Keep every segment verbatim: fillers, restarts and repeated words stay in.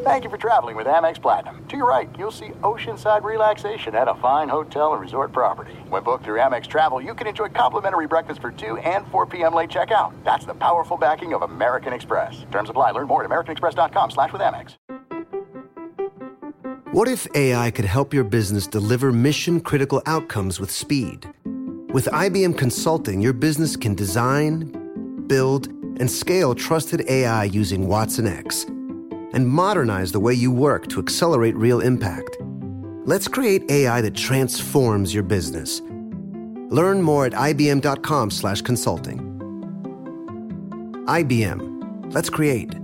Thank you for traveling with Amex Platinum. To your right, you'll see oceanside relaxation at a fine hotel and resort property. When booked through Amex Travel, you can enjoy complimentary breakfast for two and four p.m. late checkout. That's the powerful backing of American Express. Terms apply. Learn more at americanexpress.com slash with Amex. What if A I could help your business deliver mission-critical outcomes with speed? With I B M Consulting, your business can design, build, and scale trusted A I using Watson X, and modernize the way you work to accelerate real impact. Let's create A I that transforms your business. Learn more at ibm.com slash consulting. I B M. Let's create.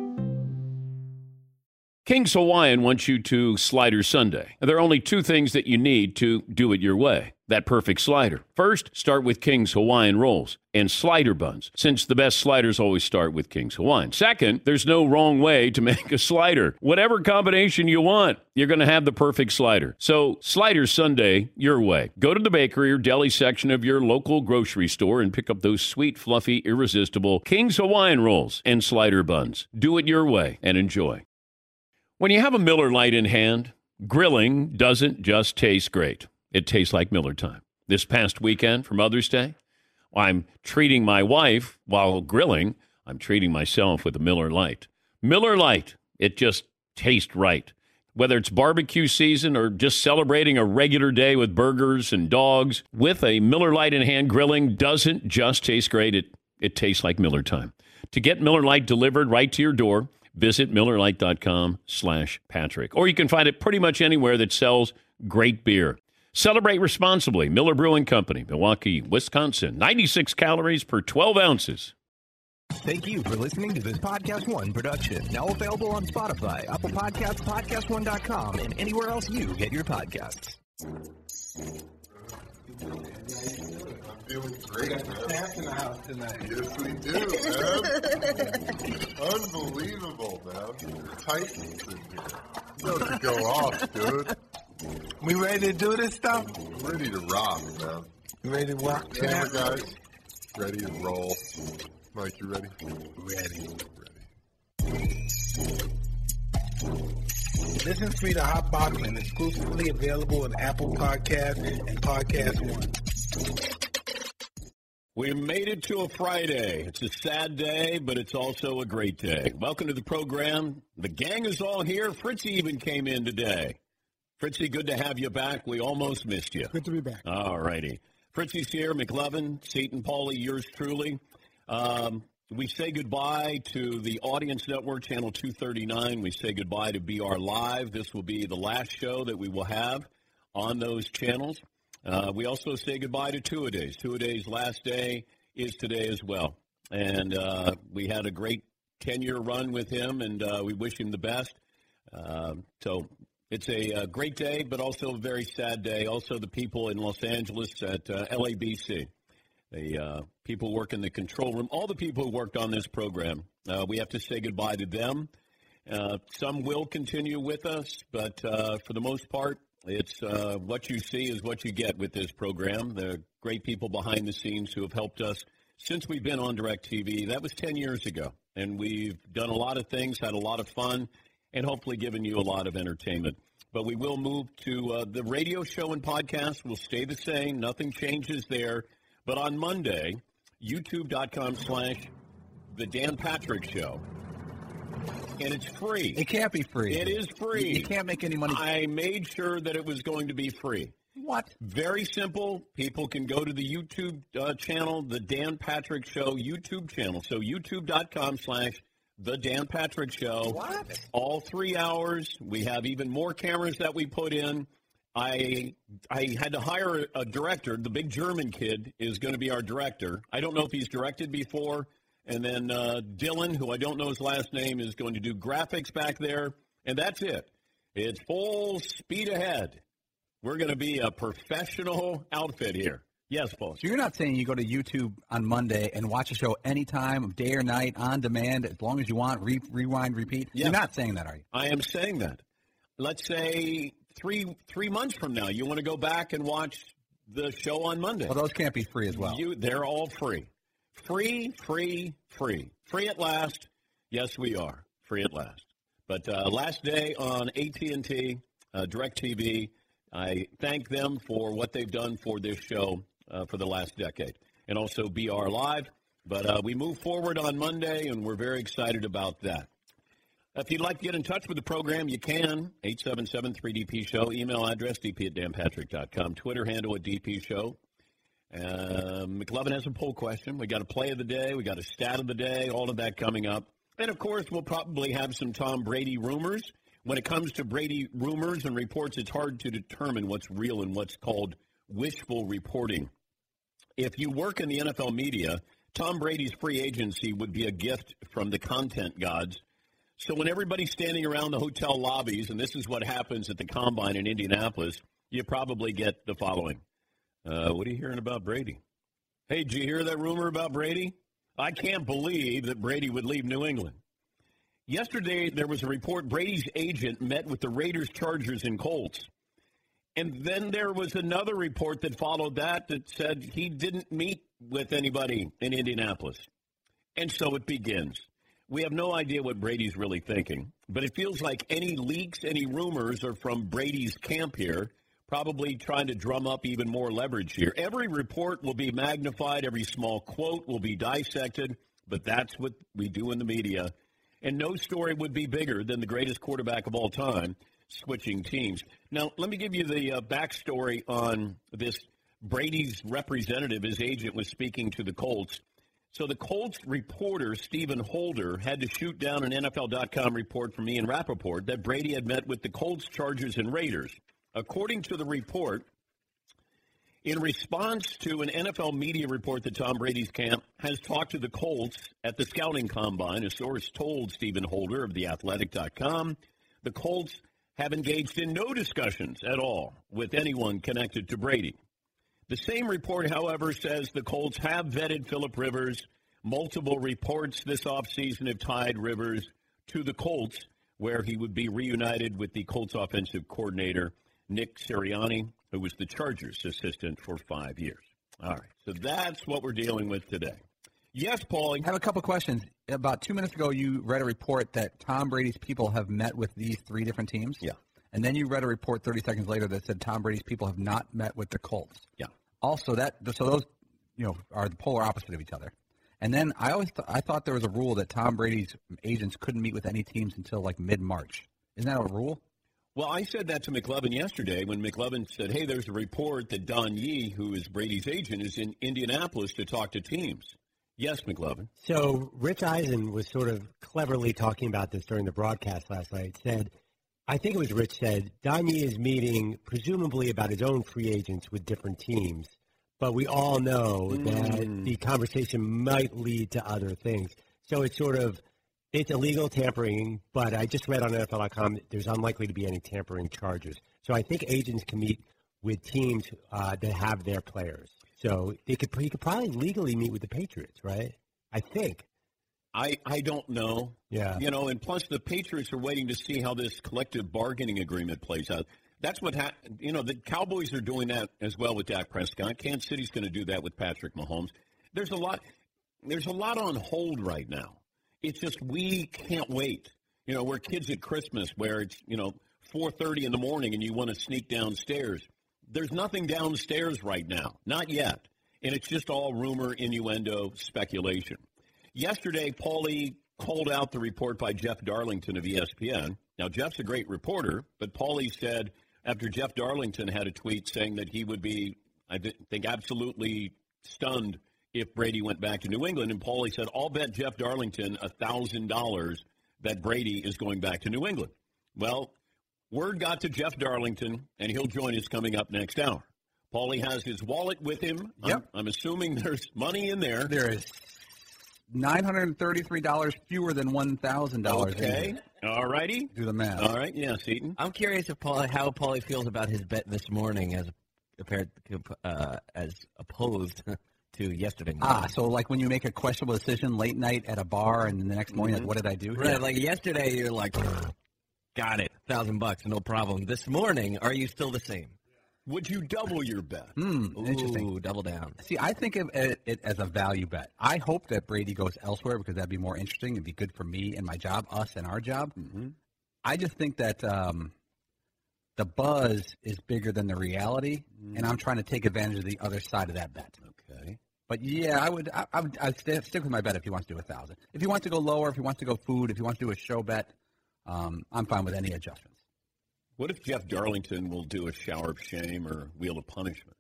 King's Hawaiian wants you to Slider Sunday. There are only two things that you need to do it your way. That perfect slider. First, start with King's Hawaiian rolls and slider buns, since the best sliders always start with King's Hawaiian. Second, there's no wrong way to make a slider. Whatever combination you want, you're going to have the perfect slider. So, Slider Sunday your way. Go to the bakery or deli section of your local grocery store and pick up those sweet, fluffy, irresistible King's Hawaiian rolls and slider buns. Do it your way and enjoy. When you have a Miller Lite in hand, grilling doesn't just taste great. It tastes like Miller time. This past weekend for Mother's Day, I'm treating my wife while grilling. I'm treating myself with a Miller Lite. Miller Lite, it just tastes right. Whether it's barbecue season or just celebrating a regular day with burgers and dogs, with a Miller Lite in hand, grilling doesn't just taste great. It, it tastes like Miller time. To get Miller Lite delivered right to your door, visit MillerLite.com slash Patrick. Or you can find it pretty much anywhere that sells great beer. Celebrate responsibly. Miller Brewing Company, Milwaukee, Wisconsin. ninety-six calories per twelve ounces. Thank you for listening to this Podcast One production. Now available on Spotify, Apple Podcasts, podcast one dot com, and anywhere else you get your podcasts. I'm feeling great. Snap in the house tonight. Yes, we do, man. Unbelievable, man. Titans in here. About to go off, dude. We ready to do this stuff? I'm ready to rock, man. You ready to rock? Camera guys, ready to roll. Mike, you ready? Ready. Ready. Listen to the Hot Boxing, exclusively available on Apple Podcasts and Podcast One. We made it to a Friday. It's a sad day, but it's also a great day. Welcome to the program. The gang is all here. Fritzy even came in today. Fritzy, good to have you back. We almost missed you. Good to be back. All righty. Fritzy's here. McLovin, Seton, Paulie, yours truly. Um, we say goodbye to the Audience Network, Channel two thirty-nine. We say goodbye to B R Live. This will be the last show that we will have on those channels. Uh, we also say goodbye to Two-A-Days. Two-A-Days' last day is today as well. And uh, we had a great ten-year run with him, and uh, we wish him the best. Uh, so it's a, a great day, but also a very sad day. Also, the people in Los Angeles at uh, L A B C, the uh, people work in the control room, all the people who worked on this program, uh, we have to say goodbye to them. Uh, some will continue with us, but uh, for the most part, it's uh, what you see is what you get with this program. The great people behind the scenes who have helped us since we've been on DirecTV. That was ten years ago, and we've done a lot of things, had a lot of fun, and hopefully given you a lot of entertainment. But we will move to uh, the radio show and podcast will stay the same. Nothing changes there. But on Monday, youtube.com slash The Dan Patrick Show. And it's free. It can't be free. It is free. You, you can't make any money. I made sure that it was going to be free. What? Very simple. People can go to the YouTube uh, channel, The Dan Patrick Show YouTube channel. So youtube.com slash The Dan Patrick Show. What? All three hours. We have even more cameras that we put in. I I had to hire a director. The big German kid is going to be our director. I don't know if he's directed before. And then uh, Dylan, who I don't know his last name, is going to do graphics back there. And that's it. It's full speed ahead. We're going to be a professional outfit here. Yes, Paul. So you're not saying you go to YouTube on Monday and watch a show anytime, day or night, on demand, as long as you want, re- rewind, repeat? Yes. You're not saying that, are you? I am saying that. Let's say three three months from now, you want to go back and watch the show on Monday. Well, those can't be free as well. You, they're all free. Free, free, free. Free at last. Yes, we are. Free at last. But uh, last day on A T and T, uh, DirecTV, I thank them for what they've done for this show uh, for the last decade, and also B R Live. But uh, we move forward on Monday, and we're very excited about that. If you'd like to get in touch with the program, you can. eight seven seven three D P show. Email address, d p at dan patrick dot com. Twitter handle at D P show. Uh, McLovin has a poll question. We got a play of the day. We got a stat of the day. All of that coming up. And, of course, we'll probably have some Tom Brady rumors. When it comes to Brady rumors and reports, it's hard to determine what's real and what's called wishful reporting. If you work in the N F L media, Tom Brady's free agency would be a gift from the content gods. So when everybody's standing around the hotel lobbies, and this is what happens at the Combine in Indianapolis, you probably get the following. Uh, what are you hearing about Brady? Hey, did you hear that rumor about Brady? I can't believe that Brady would leave New England. Yesterday, there was a report Brady's agent met with the Raiders, Chargers, and Colts. And then there was another report that followed that that said he didn't meet with anybody in Indianapolis. And so it begins. We have no idea what Brady's really thinking, but it feels like any leaks, any rumors are from Brady's camp here, probably trying to drum up even more leverage here. Every report will be magnified. Every small quote will be dissected, but that's what we do in the media. And no story would be bigger than the greatest quarterback of all time switching teams. Now, let me give you the uh, backstory on this. Brady's representative, his agent, was speaking to the Colts. So the Colts reporter, Stephen Holder, had to shoot down an N F L dot com report from Ian Rappaport that Brady had met with the Colts, Chargers, and Raiders. According to the report, in response to an N F L media report that Tom Brady's camp has talked to the Colts at the scouting combine, a source told Stephen Holder of the athletic dot com, the Colts have engaged in no discussions at all with anyone connected to Brady. The same report, however, says the Colts have vetted Phillip Rivers. Multiple reports this offseason have tied Rivers to the Colts, where he would be reunited with the Colts offensive coordinator, Nick Sirianni, who was the Chargers assistant for five years. All right, so that's what we're dealing with today. Yes, Paulie? I have a couple questions. About two minutes ago, you read a report that Tom Brady's people have met with these three different teams. Yeah. And then you read a report thirty seconds later that said Tom Brady's people have not met with the Colts. Yeah. Also, that so those you know are the polar opposite of each other. And then I always th- I thought there was a rule that Tom Brady's agents couldn't meet with any teams until like mid-March. Isn't that a rule? Well, I said that to McLovin yesterday when McLovin said, hey, there's a report that Don Yee, who is Brady's agent, is in Indianapolis to talk to teams. Yes, McLovin. So Rich Eisen was sort of cleverly talking about this during the broadcast last night. Said, I think it was Rich said, Don Yee is meeting presumably about his own free agents with different teams. But we all know mm. that the conversation might lead to other things. So it's sort of, it's illegal tampering, but I just read on N F L dot com there's unlikely to be any tampering charges. So I think agents can meet with teams uh, that have their players. So they could, he could probably legally meet with the Patriots, right? I think. I, I don't know. Yeah. You know, and plus the Patriots are waiting to see how this collective bargaining agreement plays out. That's what ha- you know. The Cowboys are doing that as well with Dak Prescott. Kansas City's going to do that with Patrick Mahomes. There's a lot. There's a lot on hold right now. It's just we can't wait. You know, we're kids at Christmas where it's you know four thirty in the morning and you want to sneak downstairs. There's nothing downstairs right now, not yet, and it's just all rumor, innuendo, speculation. Yesterday, Paulie called out the report by Jeff Darlington of E S P N. Now, Jeff's a great reporter, but Paulie said after Jeff Darlington had a tweet saying that he would be, I think, absolutely stunned if Brady went back to New England, and Paulie said, I'll bet Jeff Darlington one thousand dollars that Brady is going back to New England. Well, word got to Jeff Darlington, and he'll join us coming up next hour. Paulie has his wallet with him. Yep. I'm, I'm assuming there's money in there. There is nine hundred thirty-three dollars fewer than one thousand dollars. Okay. All righty. Do the math. All right. Yeah, Seton. I'm curious if Paul, how Paulie feels about his bet this morning as compared uh, as opposed to yesterday morning. Ah, so like when you make a questionable decision late night at a bar and the next morning, mm-hmm. like, what did I do? Right. Yeah. Like yesterday, you're like, got it, thousand bucks, no problem. This morning, are you still the same? Would you double your bet? Hmm, Ooh, interesting. Double down. See, I think of it, it as a value bet. I hope that Brady goes elsewhere because that'd be more interesting. It'd be good for me and my job, us and our job. Mm-hmm. I just think that um, the buzz is bigger than the reality, mm. and I'm trying to take advantage of the other side of that bet. Okay. But, yeah, I would I, I would I'd stay, stick with my bet if he wants to do one thousand dollars. If he wants to go lower, if he wants to go food, if he wants to do a show bet, um, I'm fine with any adjustments. What if Jeff Darlington will do a shower of shame or wheel of punishment?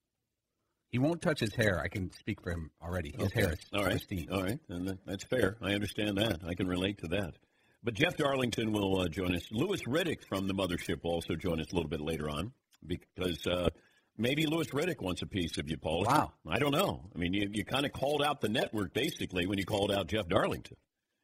He won't touch his hair. I can speak for him already. His okay. hair is all right. pristine. All right, and that's fair. I understand that. I can relate to that. But Jeff Darlington will uh, join us. Louis Riddick from the Mothership will also join us a little bit later on because uh, maybe Louis Riddick wants a piece of you, Paul. Wow. I don't know. I mean, you, you kind of called out the network basically when you called out Jeff Darlington.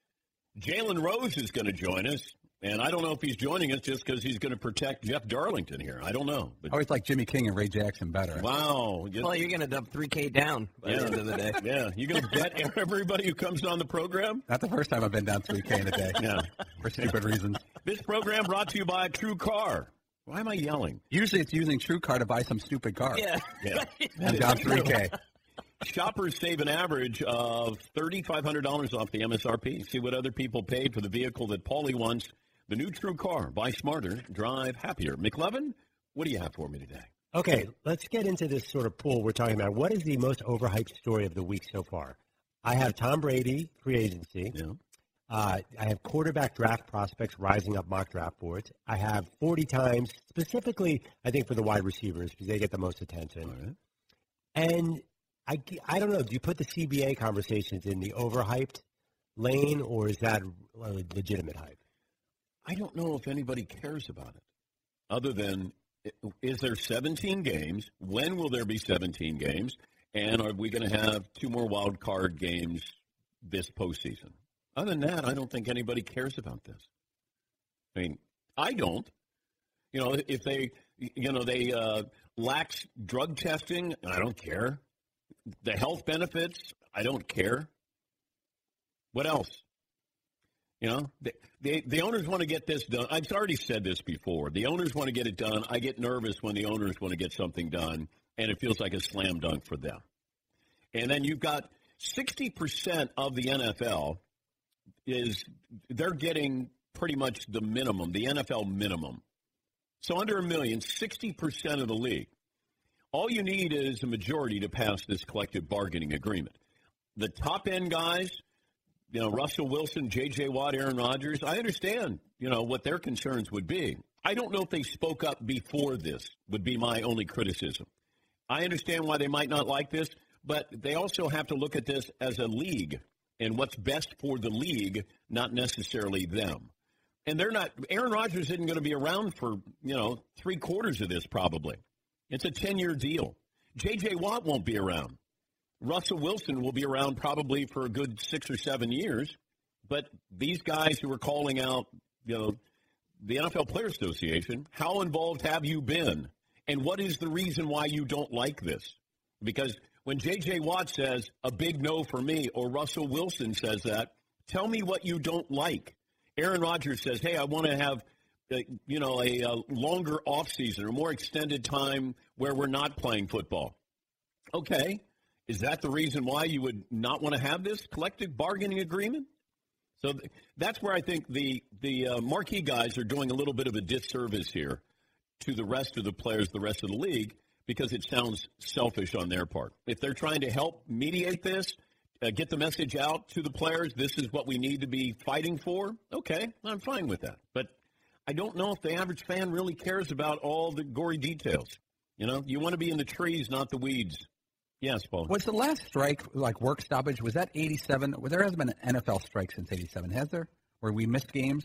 Jalen Rose is going to join us. And I don't know if he's joining us just because he's going to protect Jeff Darlington here. I don't know. But I always like Jimmy King and Ray Jackson better. Wow. Well, you're going to dump three K down by yeah. the end of the day. Yeah. You're going to bet everybody who comes on the program? Not the first time I've been down three K in a day. Yeah. For stupid reasons. This program brought to you by True Car. Why am I yelling? Usually it's using True Car to buy some stupid car. Yeah. Yeah. And down three K. Shoppers save an average of three thousand five hundred dollars off the M S R P. See what other people paid for the vehicle that Paulie wants. The new True Car. Buy smarter, drive happier. McLevin, what do you have for me today? Okay, let's get into this sort of pool we're talking about. What is the most overhyped story of the week so far? I have Tom Brady, free agency. Yeah. Uh, I have quarterback draft prospects rising up mock draft boards. I have forty times, specifically, I think, for the wide receivers because they get the most attention. All right. And I, I don't know, do you put the C B A conversations in the overhyped lane, or is that legitimate hype? I don't know if anybody cares about it, other than is there seventeen games? When will there be seventeen games? And are we going to have two more wild card games this postseason? Other than that, I don't think anybody cares about this. I mean, I don't. You know, if they, you know, they uh, lax drug testing, I don't care. The health benefits, I don't care. What else? You know, the, the, the owners want to get this done. I've already said this before. The owners want to get it done. I get nervous when the owners want to get something done, and it feels like a slam dunk for them. And then you've got sixty percent of the N F L is they're getting pretty much the minimum, the N F L minimum. So under a million, sixty percent of the league. All you need is a majority to pass this collective bargaining agreement. The top-end guys, you know, Russell Wilson, J J. Watt, Aaron Rodgers, I understand, you know, what their concerns would be. I don't know if they spoke up before this would be my only criticism. I understand why they might not like this, but they also have to look at this as a league and what's best for the league, not necessarily them. And they're not – Aaron Rodgers isn't going to be around for, you know, three quarters of this probably. It's a ten-year deal. J J. Watt won't be around. Russell Wilson will be around probably for a good six or seven years. But these guys who are calling out, you know, the N F L Players Association, how involved have you been? And what is the reason why you don't like this? Because when J J. Watt says a big no for me, or Russell Wilson says that, tell me what you don't like. Aaron Rodgers says, hey, I want to have, uh, you know, a, a longer offseason or more extended time where we're not playing football. Okay. Is that the reason why you would not want to have this collective bargaining agreement? So th- that's where I think the, the uh, marquee guys are doing a little bit of a disservice here to the rest of the players, the rest of the league, because it sounds selfish on their part. If they're trying to help mediate this, uh, get the message out to the players, this is what we need to be fighting for, okay, I'm fine with that. But I don't know if the average fan really cares about all the gory details. You know, you want to be in the trees, not the weeds. Yes, Paul. Was the last strike, like work stoppage, was that eighty-seven? Well, there hasn't been an N F L strike since eighty-seven, has there? Where we missed games?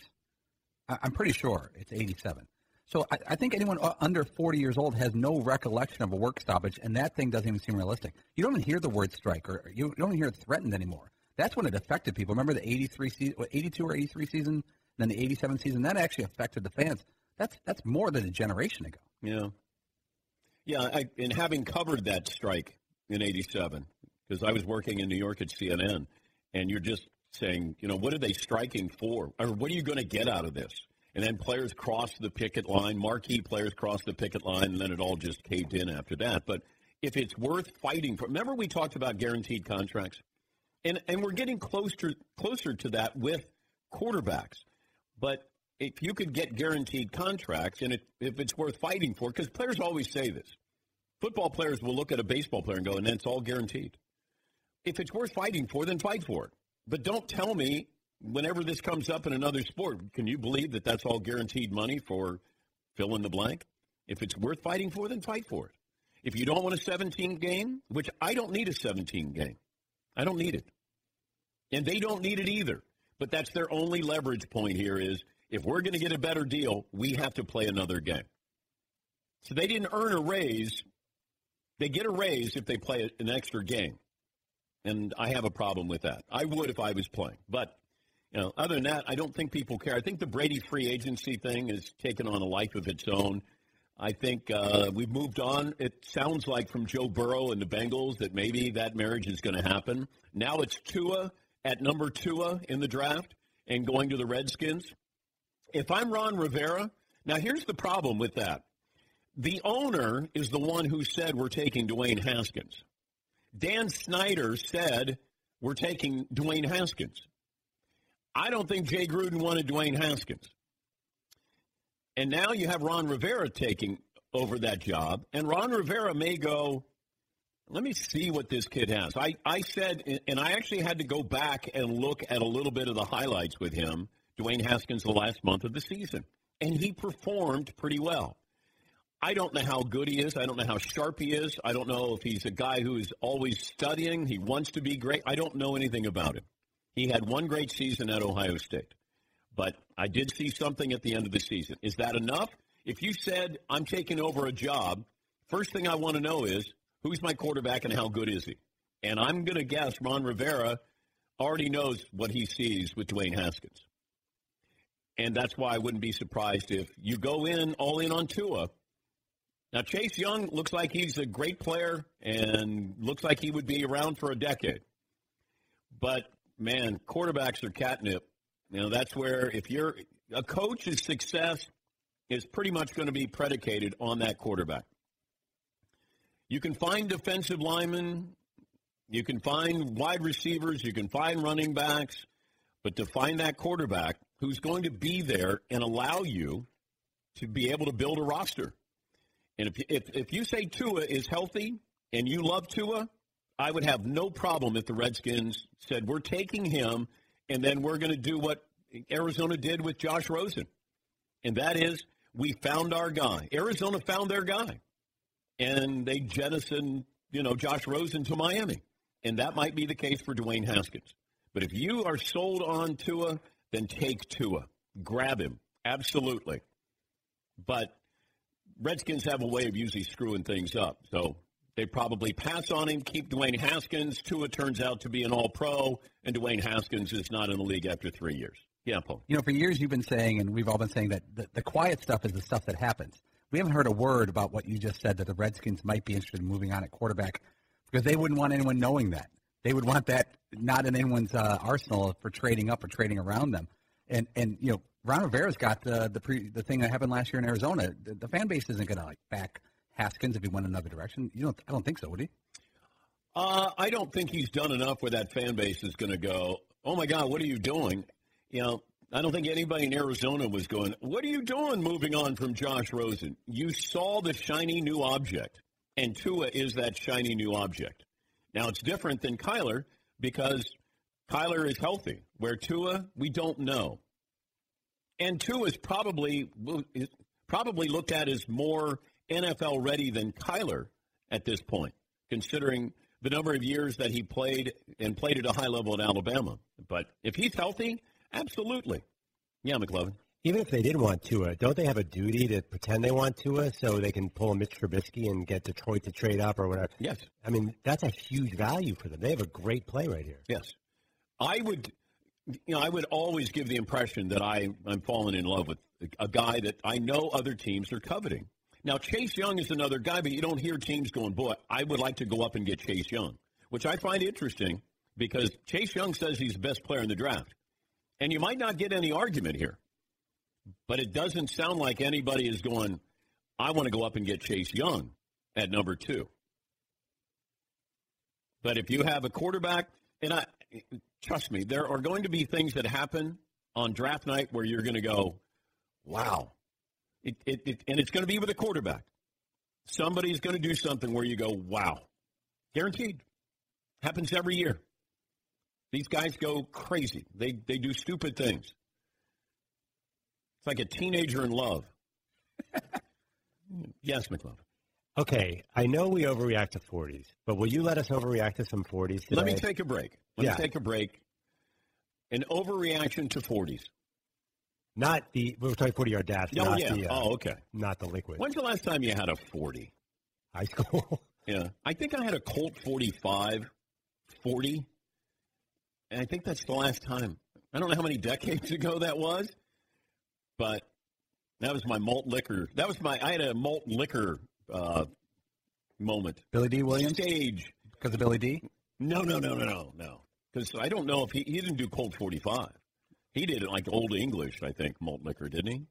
I, I'm pretty sure it's eighty-seven. So I, I think anyone under forty years old has no recollection of a work stoppage, and that thing doesn't even seem realistic. You don't even hear the word strike, or you don't even hear it threatened anymore. That's when it affected people. Remember the eighty-three season, eighty-two or eighty-three season, then the eighty-seven season? That actually affected the fans. That's that's more than a generation ago. Yeah. Yeah, I, and having covered that strike in eighty-seven, because I was working in New York at C N N, and you're just saying, you know, what are they striking for? Or what are you going to get out of this? And then players crossed the picket line, marquee players crossed the picket line, and then it all just caved in after that. But if it's worth fighting for, remember we talked about guaranteed contracts? And and we're getting closer closer to that with quarterbacks. But if you could get guaranteed contracts, and it, if it's worth fighting for, because players always say this. Football players will look at a baseball player and go, and then it's all guaranteed. If it's worth fighting for, then fight for it. But don't tell me, whenever this comes up in another sport, can you believe that that's all guaranteed money for fill in the blank? If it's worth fighting for, then fight for it. If you don't want a seventeen game, which I don't need a seventeen game. I don't need it. And they don't need it either. But that's their only leverage point here is, if we're going to get a better deal, we have to play another game. So they didn't earn a raise. They get a raise if they play an extra game. And I have a problem with that. I would if I was playing. But, you know, other than that, I don't think people care. I think the Brady free agency thing has taken on a life of its own. I think uh, we've moved on. It sounds like from Joe Burrow and the Bengals that maybe that marriage is going to happen. Now it's Tua at number two in the draft and going to the Redskins. If I'm Ron Rivera, now here's the problem with that. The owner is the one who said we're taking Dwayne Haskins. Dan Snyder said we're taking Dwayne Haskins. I don't think Jay Gruden wanted Dwayne Haskins. And now you have Ron Rivera taking over that job. And Ron Rivera may go, let me see what this kid has. I, I said, and I actually had to go back and look at a little bit of the highlights with him, Dwayne Haskins, the last month of the season. And he performed pretty well. I don't know how good he is. I don't know how sharp he is. I don't know if he's a guy who is always studying. He wants to be great. I don't know anything about him. He had one great season at Ohio State. But I did see something at the end of the season. Is that enough? If you said, I'm taking over a job, first thing I want to know is, who's my quarterback and how good is he? And I'm going to guess Ron Rivera already knows what he sees with Dwayne Haskins. And that's why I wouldn't be surprised if you go in all in on Tua. Now, Chase Young looks like he's a great player and looks like he would be around for a decade. But, man, quarterbacks are catnip. You know, that's where if you're – a coach's success is pretty much going to be predicated on that quarterback. You can find defensive linemen. You can find wide receivers. You can find running backs. But to find that quarterback who's going to be there and allow you to be able to build a roster. And if, if if you say Tua is healthy and you love Tua, I would have no problem if the Redskins said, we're taking him and then we're going to do what Arizona did with Josh Rosen. And that is, we found our guy. Arizona found their guy. And they jettisoned, you know, Josh Rosen to Miami. And that might be the case for Dwayne Haskins. But if you are sold on Tua, then take Tua. Grab him. Absolutely. But Redskins have a way of usually screwing things up. So they probably pass on him, keep Dwayne Haskins. Tua turns out to be an all-pro, and Dwayne Haskins is not in the league after three years. Yeah, Paul. You know, for years you've been saying, and we've all been saying, that the, the quiet stuff is the stuff that happens. We haven't heard a word about what you just said, that the Redskins might be interested in moving on at quarterback, because they wouldn't want anyone knowing that. They would want that not in anyone's uh, arsenal for trading up or trading around them. And, and you know, Ron Rivera's got the the, pre, the thing that happened last year in Arizona. The, the fan base isn't going to like back Haskins if he went another direction. You don't. I don't think so, would he? Uh, I don't think he's done enough where that fan base is going to go, oh, my God, what are you doing? You know, I don't think anybody in Arizona was going, what are you doing moving on from Josh Rosen? You saw the shiny new object, and Tua is that shiny new object. Now, it's different than Kyler because Kyler is healthy, where Tua, we don't know. And Tua is probably, is probably looked at as more N F L ready than Kyler at this point, considering the number of years that he played and played at a high level at Alabama. But if he's healthy, absolutely. Yeah, McLovin. Even if they did want Tua, don't they have a duty to pretend they want Tua so they can pull Mitch Trubisky and get Detroit to trade up or whatever? Yes. I mean, that's a huge value for them. They have a great play right here. Yes. I would, you know, I would always give the impression that I, I'm falling in love with a guy that I know other teams are coveting. Now, Chase Young is another guy, but you don't hear teams going, boy, I would like to go up and get Chase Young, which I find interesting because Chase Young says he's the best player in the draft. And you might not get any argument here. But it doesn't sound like anybody is going, I want to go up and get Chase Young at number two. But if you have a quarterback, and I trust me, there are going to be things that happen on draft night where you're going to go, wow. It, it, it, and it's going to be with a quarterback. Somebody's going to do something where you go, wow. Guaranteed. Happens every year. These guys go crazy. They they do stupid things. It's like a teenager in love. Yes, McLovin. Okay, I know we overreact to forties, but will you let us overreact to some forties today? Let me take a break. Let yeah. me take a break. An overreaction to forties. Not the, we're talking forty-yard dash. Oh, not yeah. The, uh, oh, okay. Not the liquid. When's the last time you had a forty? High school. Yeah. I think I had a Colt forty-five forty, and I think that's the last time. I don't know how many decades ago that was, but that was my malt liquor. That was my, I had a malt liquor uh, moment. Billy D. Williams? Stage. Because of Billy D? No, no, no, no, no, no. Because I don't know if he, he didn't do Colt forty-five. He did it like Old English, I think, malt liquor, didn't he?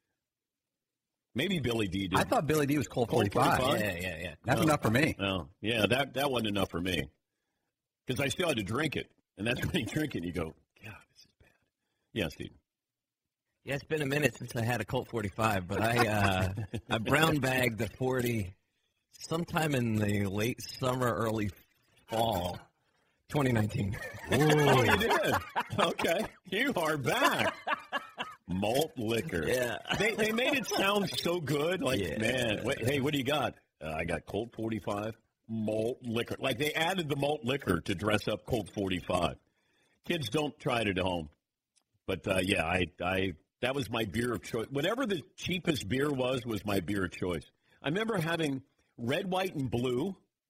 Maybe Billy D did. I thought Billy D was Colt forty-five. Yeah, yeah, yeah. That's no, enough for me. No, yeah, that, that wasn't enough for me. Because I still had to drink it. And that's when you drink it and you go, God, this is bad. Yeah, Steve. Yeah, it's been a minute since I had a Colt forty-five, but I uh, I brown bagged the forty sometime in the late summer, early fall, twenty nineteen. Oh, you did? Okay. You are back. Malt liquor. Yeah. They, they made it sound so good. Like, yeah. man, wait, hey, what do you got? Uh, I got Colt forty-five, malt liquor. Like, they added the malt liquor to dress up Colt forty-five. Kids, don't try it at home. But, uh, yeah, I, I that was my beer of choice. Whatever the cheapest beer was, was my beer of choice. I remember having red, white, and blue.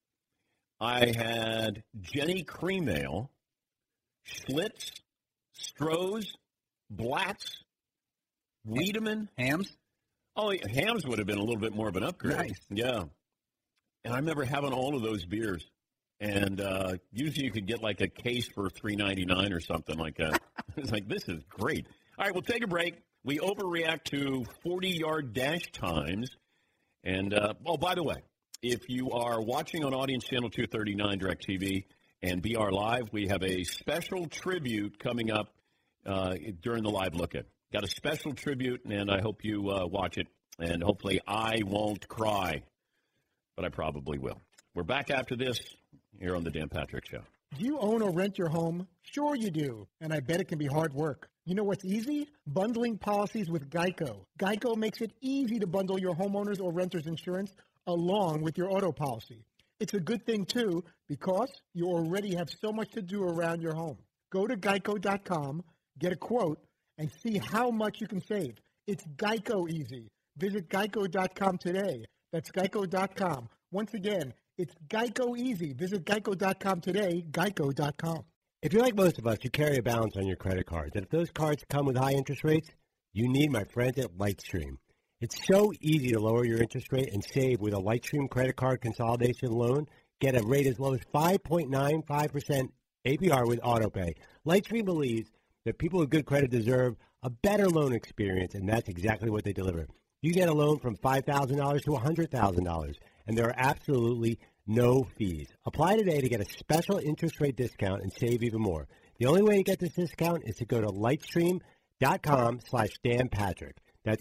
I had Jenny Cream Ale, Schlitz, Stroh's, Blatz, Wiedemann. Hams? Oh, yeah, Hams would have been a little bit more of an upgrade. Nice. Yeah. And I remember having all of those beers. And uh, usually you could get like a case for three ninety-nine or something like that. It's like, this is great. All right, we'll take a break. We overreact to forty-yard dash times. And, uh, oh, by the way, if you are watching on Audience Channel two thirty-nine DirecTV and B R Live, we have a special tribute coming up uh, during the live look-in. Got a special tribute, and I hope you uh, watch it. And hopefully I won't cry, but I probably will. We're back after this here on The Dan Patrick Show. Do you own or rent your home? Sure you do, and I bet it can be hard work. You know what's easy? Bundling policies with Geico. Geico makes it easy to bundle your homeowner's or renter's insurance along with your auto policy. It's a good thing, too, because you already have so much to do around your home. Go to geico dot com, get a quote, and see how much you can save. It's Geico easy. Visit geico dot com today. That's geico dot com. Once again, it's Geico easy. Visit geico dot com today, geico dot com. If you're like most of us, you carry a balance on your credit cards. And if those cards come with high interest rates, you need my friends at Lightstream. It's so easy to lower your interest rate and save with a Lightstream credit card consolidation loan. Get a rate as low as five point nine five percent A P R with AutoPay. Lightstream believes that people with good credit deserve a better loan experience, and that's exactly what they deliver. You get a loan from five thousand dollars to one hundred thousand dollars, and there are absolutely no fees. Apply today to get a special interest rate discount and save even more. The only way to get this discount is to go to lightstream.com slash Dan Patrick. That's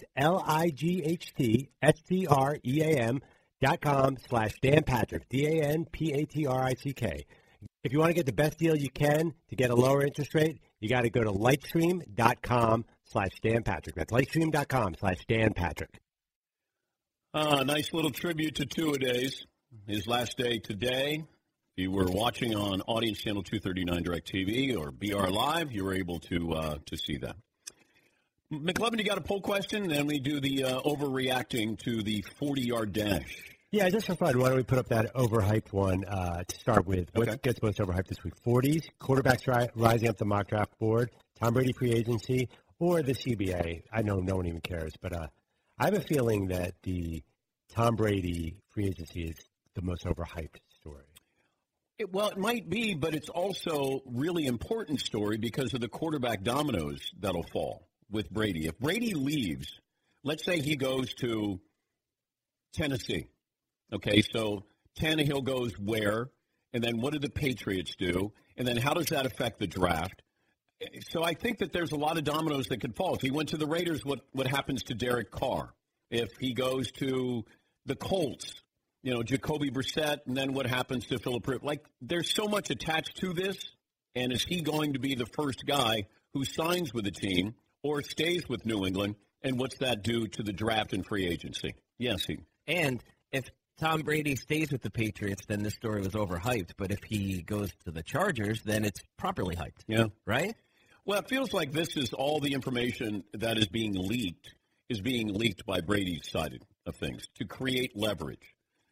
L-I-G-H-T-S-T-R-E-A-M dot com slash Dan Patrick, D A N P A T R I C K. If you want to get the best deal you can to get a lower interest rate, you got to go to lightstream.com slash Dan Patrick. That's lightstream.com slash Dan Patrick. Uh, nice little tribute to Two-A-Days. His last day today. If you were watching on Audience Channel two thirty-nine DirecTV or B R Live, you were able to uh, to see that. McLovin, you got a poll question, and then we do the uh, overreacting to the forty-yard dash. Yeah, just for fun, why don't we put up that overhyped one uh, to start with? What Okay. gets most overhyped this week? forties, quarterbacks ri- rising up the mock draft board, Tom Brady free agency, or the C B A? I know no one even cares, but uh, I have a feeling that the Tom Brady free agency is the most overhyped story. It, well, it might be, but it's also really important story because of the quarterback dominoes that'll fall with Brady. If Brady leaves, let's say he goes to Tennessee. Okay, so Tannehill goes where? And then what do the Patriots do? And then how does that affect the draft? So I think that there's a lot of dominoes that could fall. If he went to the Raiders, what, what happens to Derek Carr? If he goes to the Colts, you know, Jacoby Brissett, and then what happens to Philip Rivers? Like, there's so much attached to this, and is he going to be the first guy who signs with the team or stays with New England, and what's that do to the draft and free agency? Yes, he. And if Tom Brady stays with the Patriots, then this story was overhyped. But if he goes to the Chargers, then it's properly hyped. Yeah. Right? Well, it feels like this is all the information that is being leaked is being leaked by Brady's side of things to create leverage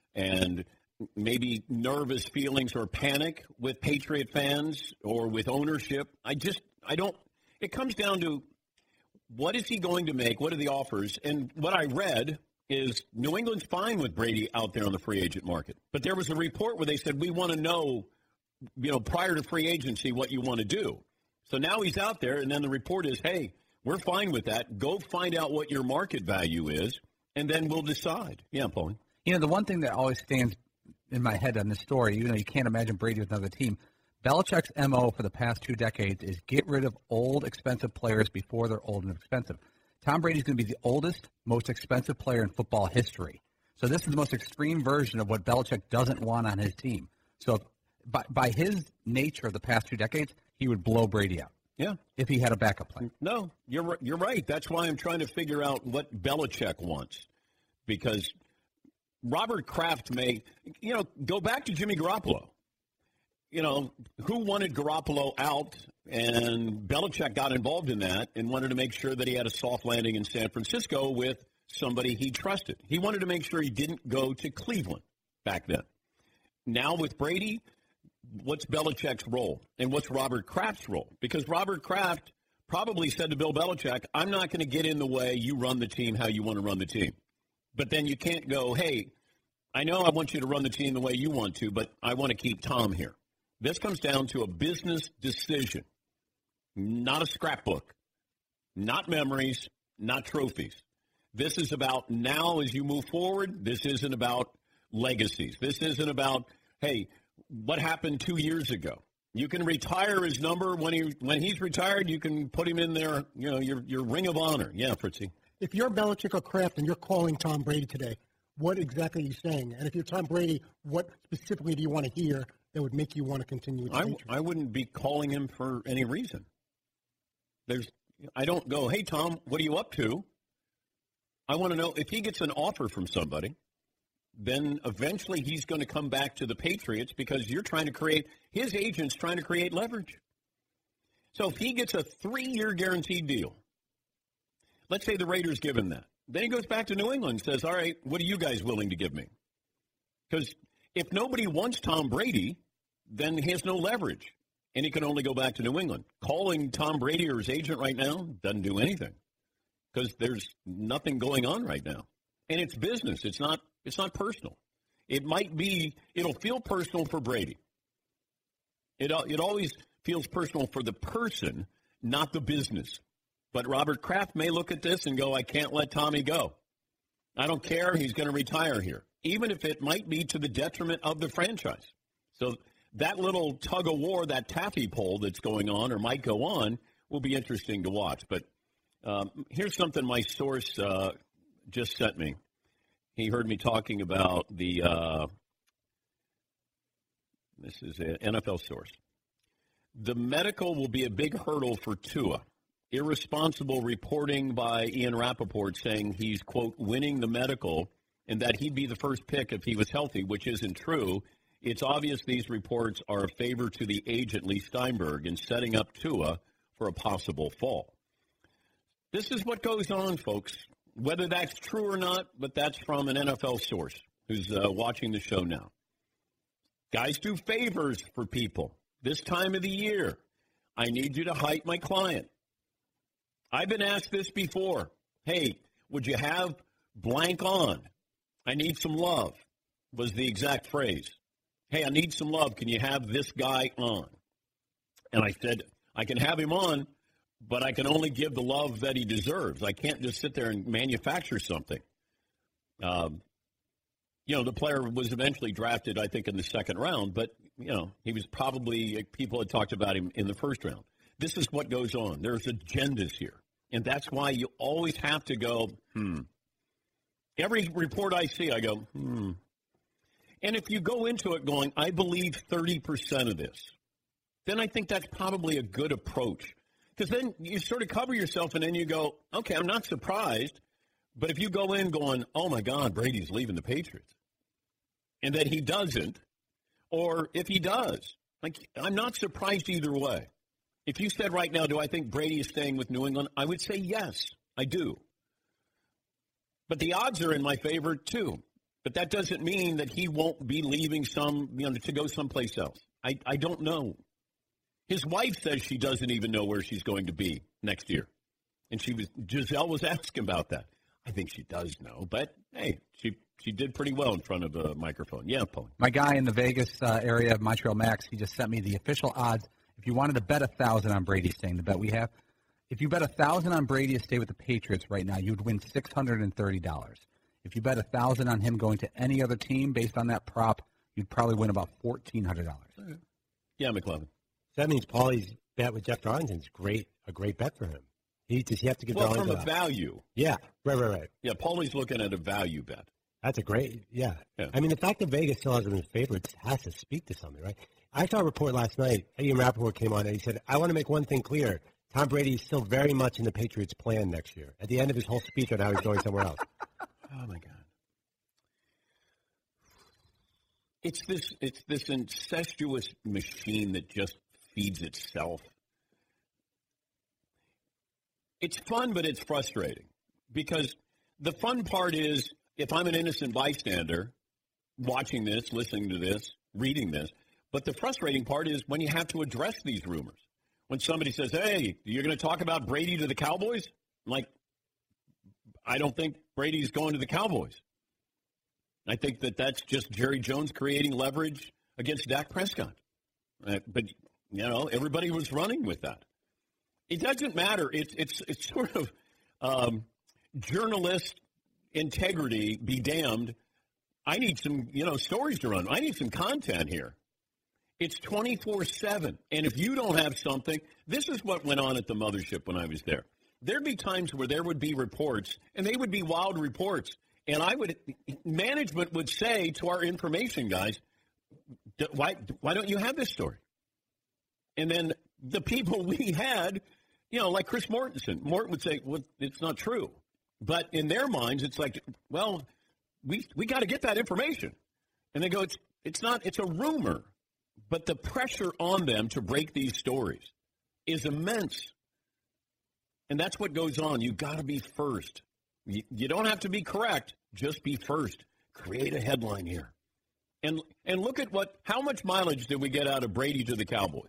and maybe nervous feelings or panic with Patriot fans or with ownership. I just, I don't, it comes down to what is he going to make? What are the offers? And what I read is New England's fine with Brady out there on the free agent market. But there was a report where they said, we want to know, you know, prior to free agency what you want to do. So now he's out there, and then the report is, hey, we're fine with that. Go find out what your market value is, and then we'll decide. Yeah, Paulie. You know, the one thing that always stands in my head on this story, you know, you can't imagine Brady with another team. Belichick's M O for the past two decades is get rid of old, expensive players before they're old and expensive. Tom Brady's going to be the oldest, most expensive player in football history. So this is the most extreme version of what Belichick doesn't want on his team. So by, by his nature of the past two decades, he would blow Brady out. Yeah. If he had a backup plan. No, you're you're right. That's why I'm trying to figure out what Belichick wants. Because Robert Kraft may, you know, go back to Jimmy Garoppolo. You know, who wanted Garoppolo out, and Belichick got involved in that and wanted to make sure that he had a soft landing in San Francisco with somebody he trusted. He wanted to make sure he didn't go to Cleveland back then. Now with Brady, what's Belichick's role and what's Robert Kraft's role? Because Robert Kraft probably said to Bill Belichick, I'm not going to get in the way you run the team how you want to run the team. But then you can't go, hey, I know I want you to run the team the way you want to, but I want to keep Tom here. This comes down to a business decision, not a scrapbook, not memories, not trophies. This is about now as you move forward. This isn't about legacies. This isn't about, hey, what happened two years ago? You can retire his number when he when he's retired. You can put him in there, you know, your your ring of honor. Yeah, Fritzy. If you're Belichick or Kraft and you're calling Tom Brady today, what exactly are you saying? And if you're Tom Brady, what specifically do you want to hear that would make you want to continue with the I, Patriots? I wouldn't be calling him for any reason. There's, I don't go, hey, Tom, what are you up to? I want to know if he gets an offer from somebody, then eventually he's going to come back to the Patriots because you're trying to create, his agent's trying to create leverage. So if he gets a three-year guaranteed deal, let's say the Raiders give him that. Then he goes back to New England and says, all right, what are you guys willing to give me? Because if nobody wants Tom Brady, then he has no leverage, and he can only go back to New England. Calling Tom Brady or his agent right now doesn't do anything because there's nothing going on right now. And it's business. It's not It's not personal. It might be, it'll feel personal for Brady. It, it always feels personal for the person, not the business. But Robert Kraft may look at this and go, I can't let Tommy go. I don't care. He's going to retire here, even if it might be to the detriment of the franchise. So that little tug of war, that taffy pull that's going on or might go on will be interesting to watch. But um, here's something my source uh, just sent me. He heard me talking about the, uh, this is an N F L source. The medical will be a big hurdle for Tua. Irresponsible reporting by Ian Rappaport saying he's, quote, winning the medical and that he'd be the first pick if he was healthy, which isn't true. It's obvious these reports are a favor to the agent, Lee Steinberg, in setting up Tua for a possible fall. This is what goes on, folks. Whether that's true or not, but that's from an N F L source who's uh, watching the show now. Guys do favors for people this time of the year. I need you to hype my client. I've been asked this before. Hey, would you have blank on? I need some love, was the exact phrase. Hey, I need some love. Can you have this guy on? And I said, I can have him on, but I can only give the love that he deserves. I can't just sit there and manufacture something. Um, you know, the player was eventually drafted, I think, in the second round, but, you know, he was probably, people had talked about him in the first round. This is what goes on. There's agendas here. And that's why you always have to go, hmm. Every report I see, I go, hmm. And if you go into it going, I believe thirty percent of this, then I think that's probably a good approach. Because then you sort of cover yourself and then you go, okay, I'm not surprised. But if you go in going, oh, my God, Brady's leaving the Patriots, and that he doesn't, or if he does, like, I'm not surprised either way. If you said right now, do I think Brady is staying with New England, I would say yes, I do. But the odds are in my favor, too. But that doesn't mean that he won't be leaving some, you know, to go someplace else. I, I don't know. His wife says she doesn't even know where she's going to be next year. And she was Giselle was asking about that. I think she does know, but hey, she she did pretty well in front of a microphone. Yeah, Paul. My guy in the Vegas uh, area of Montreal Max, he just sent me the official odds. If you wanted to bet a thousand on Brady staying, the bet we have, if you bet a thousand on Brady to stay with the Patriots right now, you'd win six hundred and thirty dollars. If you bet a thousand on him going to any other team based on that prop, you'd probably win about fourteen hundred dollars. Yeah, McLovin. So that means Paulie's bet with Jeff Darlington's great, a great bet for him. He does he have to give well Darlington from a value? Yeah, right, right, right. Yeah, Paulie's looking at a value bet. That's a great, yeah. yeah. I mean, the fact that Vegas still has him in favorites has to speak to something, right? I saw a report last night. Ian Rappaport came on and he said, I want to make one thing clear. Tom Brady is still very much in the Patriots' plan next year. At the end of his whole speech on how he's going somewhere else. Oh my God! It's this, it's this incestuous machine that just feeds itself. It's fun, but it's frustrating because the fun part is if I'm an innocent bystander watching this, listening to this, reading this, but the frustrating part is when you have to address these rumors. When somebody says, hey, you're going to talk about Brady to the Cowboys? I'm like, I don't think Brady's going to the Cowboys. I think that that's just Jerry Jones creating leverage against Dak Prescott. Uh, but, you know, everybody was running with that. It doesn't matter. It's it's it's sort of um, journalist integrity be damned. I need some, you know, stories to run. I need some content here. It's twenty-four seven. And if you don't have something, this is what went on at the mothership when I was there. There'd be times where there would be reports, and they would be wild reports. And I would, management would say to our information guys, why, why don't you have this story? And then the people we had, you know, like Chris Mortensen, Morton would say, well, it's not true. But in their minds, it's like, well, we we got to get that information. And they go, it's it's not, it's a rumor. But the pressure on them to break these stories is immense. And that's what goes on. You've got to be first. You, you don't have to be correct. Just be first. Create a headline here. And and look at what, how much mileage did we get out of Brady to the Cowboys?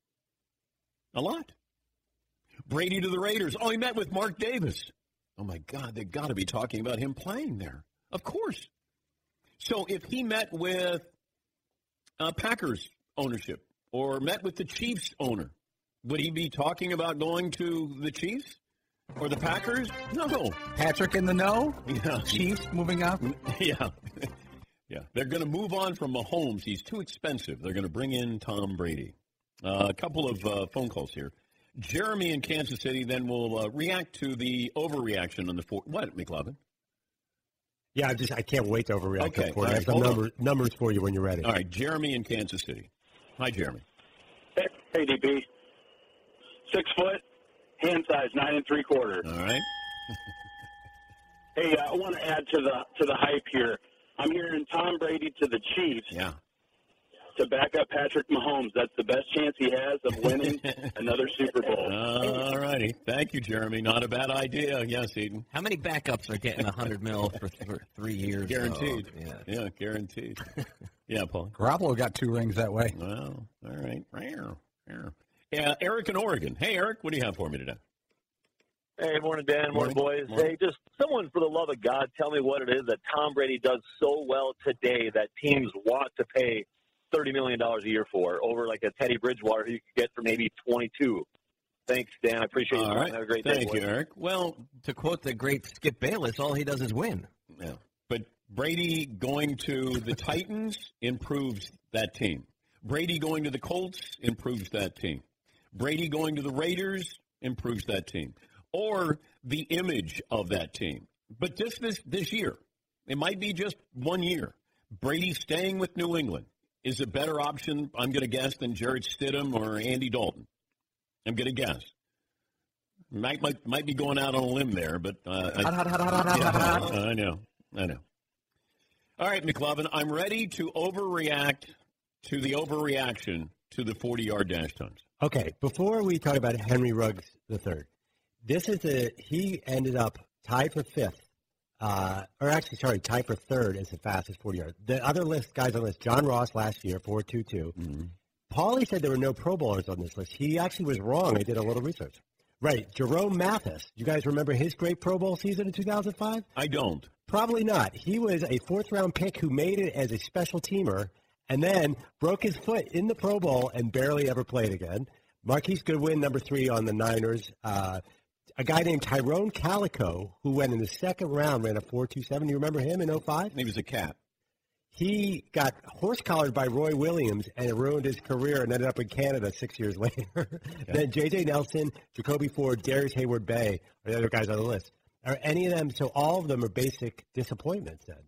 A lot. Brady to the Raiders. Oh, he met with Mark Davis. Oh, my God, they've got to be talking about him playing there. Of course. So if he met with uh, Packers ownership or met with the Chiefs owner, would he be talking about going to the Chiefs or the Packers? No. Patrick in the know? Yeah. Chiefs moving up? Yeah. Yeah. They're going to move on from Mahomes. He's too expensive. They're going to bring in Tom Brady. Uh, a couple of uh, phone calls here. Jeremy in Kansas City, then we'll uh, react to the overreaction on the four. What, McLovin? Yeah, I just I can't wait to overreact. Okay, For all I have right, some hold number, numbers for you when you're ready. All right, Jeremy in Kansas City. Hi, Jeremy. Hey, hey D P. Six foot, hand size nine and three quarters. All right. Hey, uh, I want to add to the to the hype here. I'm hearing Tom Brady to the Chiefs. Yeah. To back up Patrick Mahomes. That's the best chance he has of winning another Super Bowl. All righty. Thank you, Jeremy. Not a bad idea. Yes, Eden. How many backups are getting one hundred mil for, th- for three years? Guaranteed. So, yeah. yeah, guaranteed. Yeah, Paul. Garoppolo got two rings that way. Well, all right. Yeah, Eric in Oregon. Hey, Eric, what do you have for me today? Hey, morning, Dan. Morning, Morning. boys. Morning. Hey, just someone, for the love of God, tell me what it is that Tom Brady does so well today that teams want to pay thirty million dollars a year for, over like a Teddy Bridgewater who you could get for maybe twenty-two. Thanks, Dan. I appreciate All you. right. Have a great Thank day. you, boys. Eric. Well, to quote the great Skip Bayless, all he does is win. Yeah. But Brady going to the Titans improves that team. Brady going to the Colts improves that team. Brady going to the Raiders improves that team, or the image of that team. But just this, this year, it might be just one year. Brady staying with New England is a better option, I'm going to guess, than Jarrett Stidham or Andy Dalton. I'm going to guess. Might, might might be going out on a limb there, but uh, I, yeah, I know, I know. All right, McLovin, I'm ready to overreact to the overreaction to the forty-yard dash times. Okay, before we talk about Henry Ruggs the third, this is a he ended up tied for fifth, uh, or actually, sorry, tied for third as the fastest forty-yard. The other list guys on the list, John Ross last year, four two two. Mm-hmm. Paulie said there were no Pro Bowlers on this list. He actually was wrong. I did a little research. Right, Jerome Mathis. You guys remember his great Pro Bowl season in two thousand five? I don't. Probably not. He was a fourth-round pick who made it as a special teamer and then broke his foot in the Pro Bowl and barely ever played again. Marquise Goodwin, number three on the Niners. Uh, a guy named Tyrone Calico, who went in the second round, ran a four two seven. You remember him in oh five? He was a cat. He got horse-collared by Roy Williams, and it ruined his career and ended up in Canada six years later. Okay. Then J J. Nelson, Jacoby Ford, Darius Hayward-Bay are the other guys on the list. Are any of them, so all of them are basic disappointments then?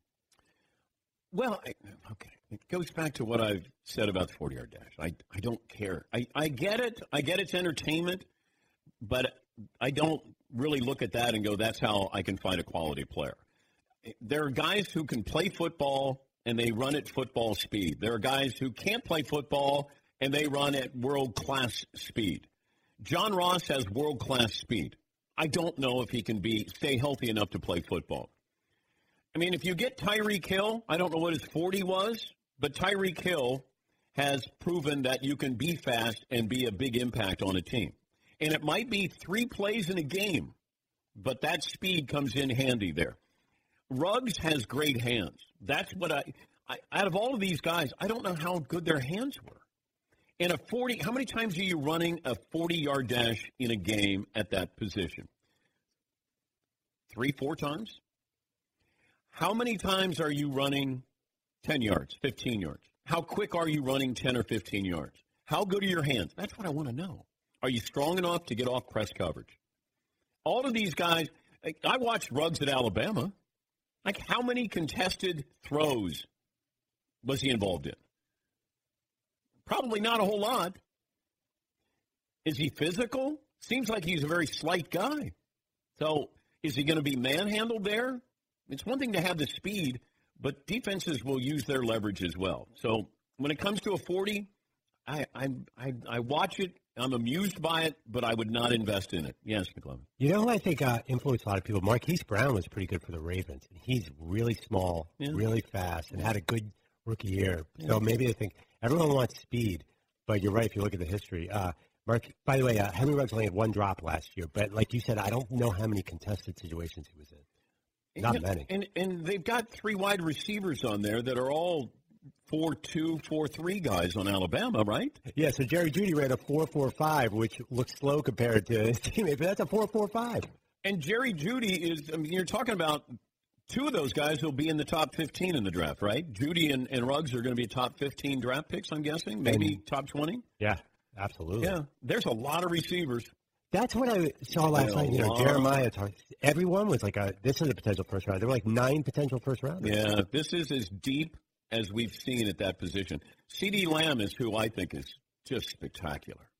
Well, I, okay. It goes back to what I've said about the forty-yard dash. I, I don't care. I, I get it. I get it's entertainment, but I don't really look at that and go, that's how I can find a quality player. There are guys who can play football and they run at football speed. There are guys who can't play football, and they run at world-class speed. John Ross has world-class speed. I don't know if he can be stay healthy enough to play football. I mean, if you get Tyreek Hill, I don't know what his forty was, but Tyreek Hill has proven that you can be fast and be a big impact on a team. And it might be three plays in a game, but that speed comes in handy there. Ruggs has great hands. That's what I, I – out of all of these guys, I don't know how good their hands were. In a forty – how many times are you running a forty-yard dash in a game at that position? Three, four times? How many times are you running ten yards, fifteen yards? How quick are you running ten or fifteen yards? How good are your hands? That's what I want to know. Are you strong enough to get off press coverage? All of these guys – I watched Ruggs at Alabama. Like, how many contested throws was he involved in? Probably not a whole lot. Is he physical? Seems like he's a very slight guy. So is he going to be manhandled there? It's one thing to have the speed, but defenses will use their leverage as well. So when it comes to a forty, I I I, I watch it. I'm amused by it, but I would not invest in it. Yes, McLovin. You know who I think uh, influenced a lot of people? Marquise Brown was pretty good for the Ravens. He's really small, yeah. really fast, and had a good rookie year. So yeah. maybe I think everyone wants speed, but you're right if you look at the history. Uh, Mark, by the way, uh, Henry Ruggs only had one drop last year, but like you said, I don't know how many contested situations he was in. Not and, many. And, and they've got three wide receivers on there that are all four two, four three guys on Alabama, right? Yeah, so Jerry Jeudy ran a four four five, which looks slow compared to his teammate, but that's a four four five. And Jerry Jeudy is, I mean, you're talking about two of those guys will be in the top fifteen in the draft, right? Jeudy and, and Ruggs are going to be top fifteen draft picks, I'm guessing, maybe and, top twenty? Yeah, absolutely. Yeah, there's a lot of receivers. That's what I saw last night. You know, Jeremiah talked. Everyone was like, a, this is a potential first round. There were like nine potential first rounders. Yeah, this is as deep as we've seen at that position. CeeDee Lamb is who I think is just spectacular.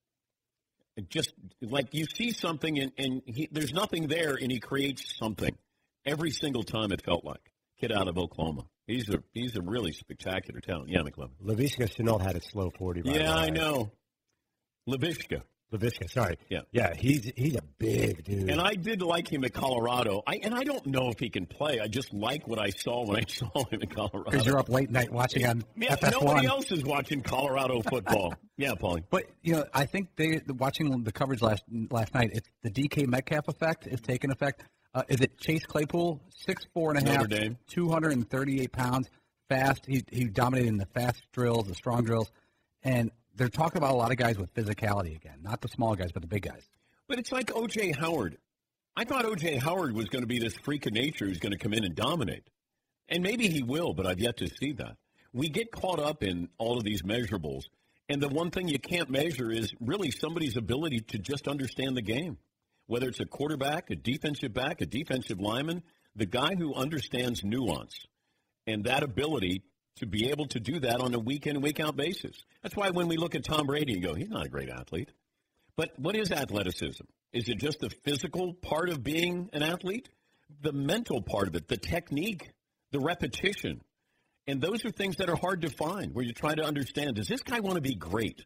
Just like you see something and, and he, there's nothing there, and he creates something every single time. It felt like kid out of Oklahoma. He's a he's a really spectacular talent. Yeah, McLovin. Laviska Shenault had a slow forty. Yeah, I know. Laviska. Laviska, sorry. Yeah. Yeah, he's he's a big dude. And I did like him at Colorado. I And I don't know if he can play. I just like what I saw when I saw him in Colorado. Because you're up late night watching on yeah, F S one. Nobody else is watching Colorado football. Yeah, Paulie. But, you know, I think they watching the coverage last last night, it's the D K Metcalf effect is taking effect. Uh, is it Chase Claypool? six four and a half, two hundred thirty-eight pounds, fast. He, he dominated in the fast drills, the strong drills. And they're talking about a lot of guys with physicality again, not the small guys, but the big guys. But it's like O J. Howard. I thought O J. Howard was going to be this freak of nature who's going to come in and dominate. And maybe he will, but I've yet to see that. We get caught up in all of these measurables, And the one thing you can't measure is really somebody's ability to just understand the game. Whether it's a quarterback, a defensive back, a defensive lineman, the guy who understands nuance and that ability to be able to do that on a week-in and week-out basis. That's why when we look at Tom Brady and go, he's not a great athlete. But what is athleticism? Is it just the physical part of being an athlete? The mental part of it, the technique, the repetition. And those are things that are hard to find, where you try to understand, does this guy want to be great?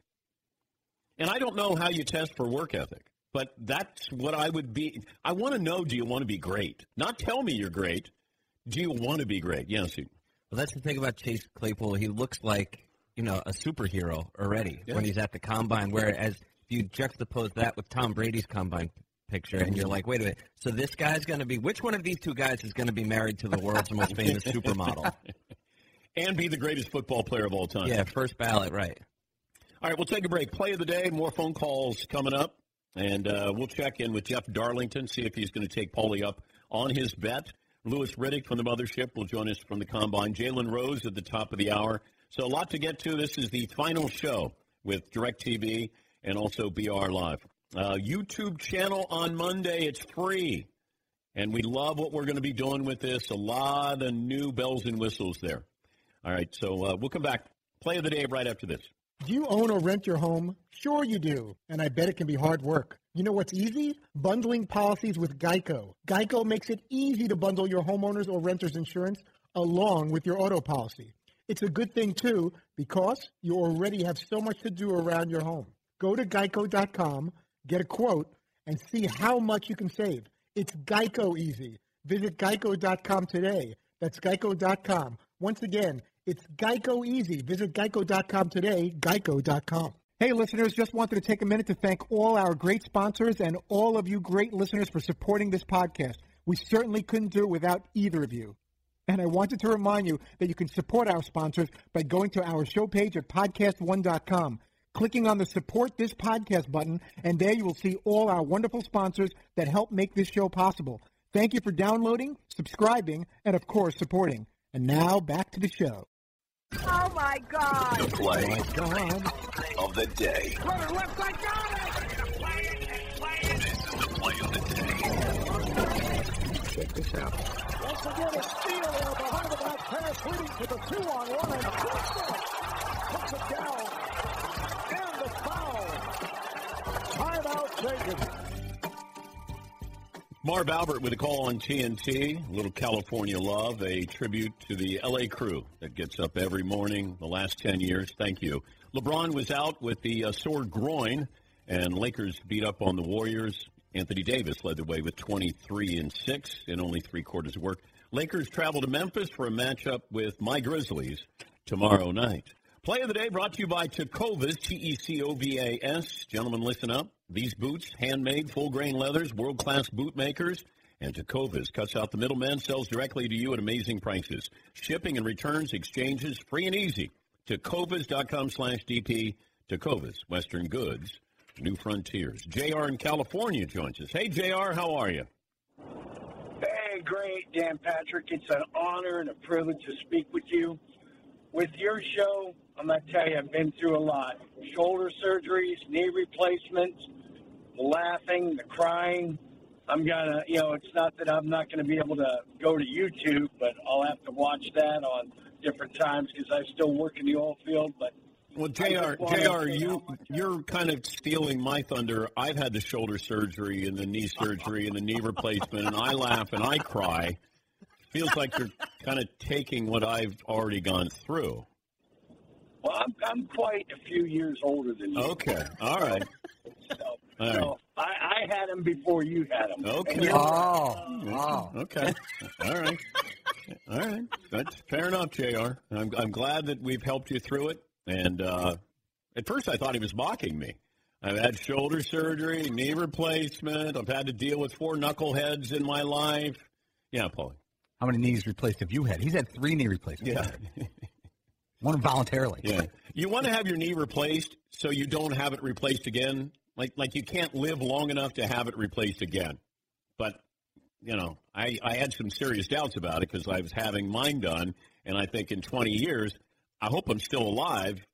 And I don't know how you test for work ethic, but that's what I would be. I want to know, do you want to be great? Not tell me you're great. Do you want to be great? Yes. Well, that's the thing about Chase Claypool. He looks like, you know, a superhero already yeah. when he's at the combine, whereas if you juxtapose that with Tom Brady's combine picture, and you're like, wait a minute, so this guy's going to be, which one of these two guys is going to be married to the world's most famous supermodel? And be the greatest football player of all time. Yeah, first ballot, right. All right, we'll take a break. Play of the day, more phone calls coming up. And uh, we'll check in with Jeff Darlington, see if he's going to take Paulie up on his bet. Lewis Riddick from the Mothership will join us from the Combine. Jalen Rose at the top of the hour. So a lot to get to. This is the final show with DirecTV and also B R Live. Uh, YouTube channel on Monday. It's free. And we love what we're going to be doing with this. A lot of new bells and whistles there. All right, so uh, we'll come back. Play of the day right after this. Do you own or rent your home? Sure you do, and I bet it can be hard work. You know what's easy? Bundling policies with Geico. Geico makes it easy to bundle your homeowner's or renter's insurance along with your auto policy. It's a good thing, too, because you already have so much to do around your home. Go to geico dot com, get a quote, and see how much you can save. It's Geico easy. Visit geico dot com today. That's geico dot com. Once again, it's Geico easy. Visit geico dot com today, geico dot com. Hey, listeners, just wanted to take a minute to thank all our great sponsors and all of you great listeners for supporting this podcast. We certainly couldn't do it without either of you. And I wanted to remind you that you can support our sponsors by going to our show page at podcast one dot com, clicking on the Support This Podcast button, and there you will see all our wonderful sponsors that help make this show possible. Thank you for downloading, subscribing, and, of course, supporting. And now, back to the show. Oh, my God. The play oh my God. of the day. Runner left, I got it. Play it, play it. This is the play of the day. Check this out. Once again, a steal there behind the back pass, leading to the two-on-one, and a touchdown. Puts it down. And the foul. Timeout taken. Marv Albert with a call on T N T, a little California love, a tribute to the L A crew that gets up every morning the last ten years. Thank you. LeBron was out with the uh, sore groin, and Lakers beat up on the Warriors. Anthony Davis led the way with twenty-three and six in only three quarters of work. Lakers travel to Memphis for a matchup with my Grizzlies tomorrow night. Play of the day brought to you by Tecovas, T E C O V A S. Gentlemen, listen up. These boots, handmade, full-grain leathers, world-class boot makers, and Tecovas cuts out the middleman, sells directly to you at amazing prices. Shipping and returns, exchanges, free and easy. Tecovas dot com slash D P. Tecovas, Western Goods, New Frontiers. J R in California joins us. Hey, J R, how are you? Hey, great, Dan Patrick. It's an honor and a privilege to speak with you. With your show, I'm going to tell you, I've been through a lot. Shoulder surgeries, knee replacements, the laughing, the crying. I'm going to, you know, it's not that I'm not going to be able to go to YouTube, but I'll have to watch that on different times because I still work in the oil field. But Well, J R, J R, you, you're kind of stealing my thunder. I've had the shoulder surgery and the knee surgery and the knee replacement, and I laugh and I cry. Feels like you're kind of taking what I've already gone through. Well, I'm, I'm quite a few years older than you. Okay. All right. So, All so right. I, I had him before you had him. Okay. Oh, wow. Okay. All right. All right. That's fair enough, J R. I'm, I'm glad that we've helped you through it. And uh, at first I thought he was mocking me. I've had shoulder surgery, knee replacement. I've had to deal with four knuckleheads in my life. Yeah, Paul. How many knees replaced have you had? He's had three knee replacements. Yeah. One voluntarily. Yeah. You want to have your knee replaced so you don't have it replaced again. Like like you can't live long enough to have it replaced again. But, you know, I, I had some serious doubts about it because I was having mine done, and I think in twenty years, I hope I'm still alive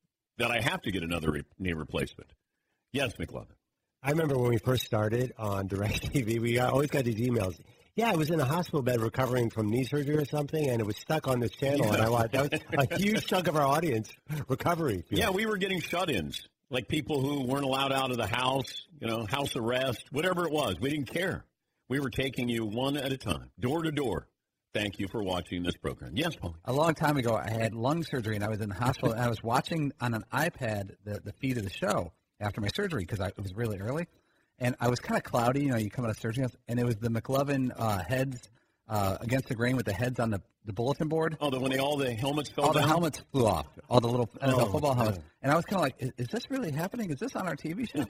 that I have to get another re- knee replacement. Yes, McLovin. I remember when we first started on DirecTV, we got, always got these emails. Yeah, I was in a hospital bed recovering from knee surgery or something, and it was stuck on this channel. Yeah. And I watched, that was a huge chunk of our audience recovery. Yeah, we were getting shut-ins, like people who weren't allowed out of the house, you know, house arrest, whatever it was. We didn't care. We were taking you one at a time, door to door. Thank you for watching this program. Yes, Paul. A long time ago, I had lung surgery, and I was in the hospital, and I was watching on an iPad the, the feed of the show after my surgery because it was really early. And I was kind of cloudy, you know, you come out of surgery, and it was the McLovin uh, heads uh, against the grain with the heads on the, the bulletin board. Oh, the, when they, all the helmets fell all down? All the helmets flew off, all the little N F L oh, football helmets. oh. And I was kind of like, is, is this really happening? Is this on our T V show?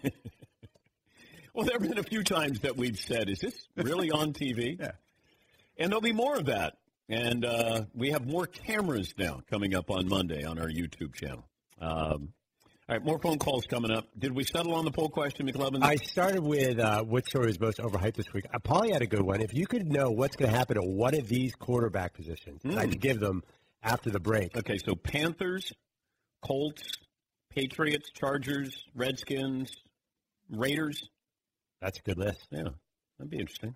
Well, there have been a few times that we've said, is this really on T V? Yeah. And there'll be more of that. And uh, we have more cameras now coming up on Monday on our YouTube channel. Um All right, more phone calls coming up. Did we settle on the poll question, McLovin? I started with uh, what story is most overhyped this week. Uh, Paulie had a good one. If you could know what's going to happen to one of these quarterback positions, mm. I'd give them after the break. Okay, so Panthers, Colts, Patriots, Chargers, Redskins, Raiders. That's a good list. Yeah, that'd be interesting.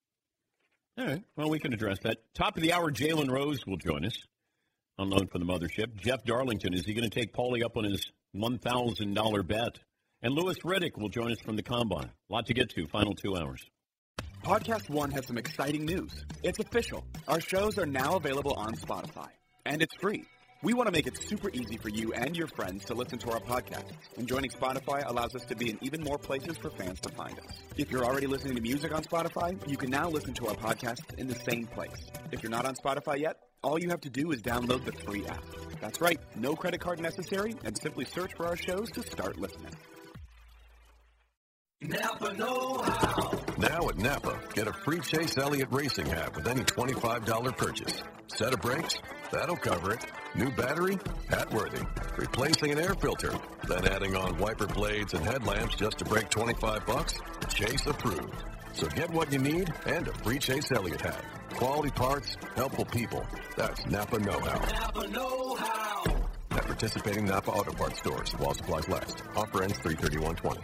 All right, well, we can address that. Top of the hour, Jalen Rose will join us on loan from the mothership. Jeff Darlington, is he going to take Paulie up on his one thousand dollars bet? And Louis Riddick will join us from the Combine. A lot to get to, final two hours. Podcast One has some exciting news. It's official. Our shows are now available on Spotify, and it's free. We want to make it super easy for you and your friends to listen to our podcast, and joining Spotify allows us to be in even more places for fans to find us. If you're already listening to music on Spotify, you can now listen to our podcast in the same place. If you're not on Spotify yet, all you have to do is download the free app. That's right, no credit card necessary, and simply search for our shows to start listening. Napa know-how. Now at Napa, get a free Chase Elliott racing hat with any twenty-five dollars purchase. Set of brakes? That'll cover it. New battery? Hat worthy. Replacing an air filter? Then adding on wiper blades and headlamps just to break twenty-five bucks? Chase approved. So get what you need and a free Chase Elliott hat. Quality parts, helpful people. That's Napa know-how. Napa know-how. At participating Napa Auto Parts stores while supplies last. Offer ends three thirty-one twenty.